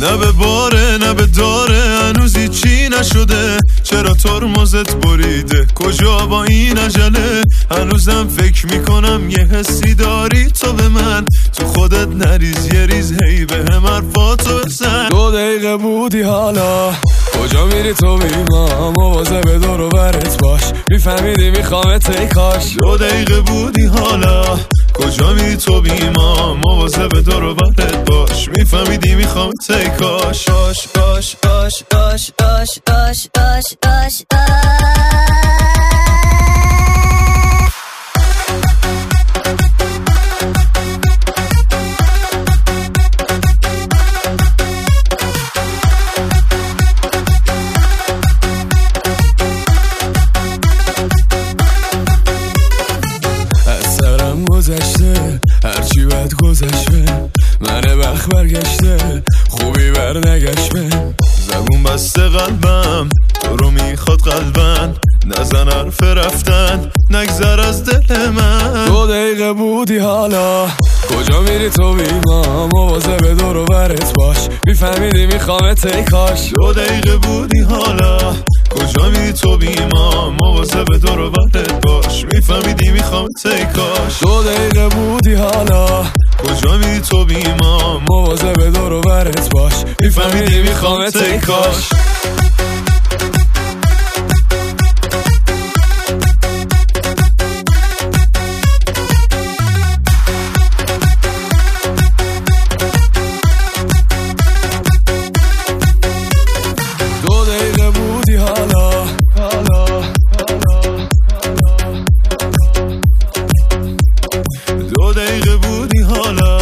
نه به باره نه به داره هنوزی چی نشده، چرا ترمزت بریده کجا با این عجله؟ هنوزم فکر میکنم یه حسی داری تو به من، تو خودت نریز یه ریز هی به هم حرفاتو بزن. 2 دقیقه بودی حالا کجا میری تو بیما، مواظب دور و برت باش میفهمیدی میخوامت ای کاش. 2 دقیقه بودی حالا کجا میری تو بیما، مواظب دور و برت باش میفهمیدی میخوامت ای کاش. آش آش آش آش آش آش آش آش گذشته هرچی بد گذشته، من وقت برگشته خوبی بر نگشته. زبون بسته قلبم تو رو میخواد قلبن، نزن حرف رفتن نگذر از دل من. 2 دقیقه بودی حالا کجا میری تو بیما، مواظب دور و برت باش میفهمیدی میخوامت ای کاش. 2 دقیقه بودی حالا کجا میری تو بیما، مواظب دور و برت باش میفهمیدی میخوامت ای کاش. 2 دقیقه بودی حالا کجا میری تو بیما، مواظب دور و برت باش میفهمیدی میخوامت ای کاش. دو دقیقه بودی حالا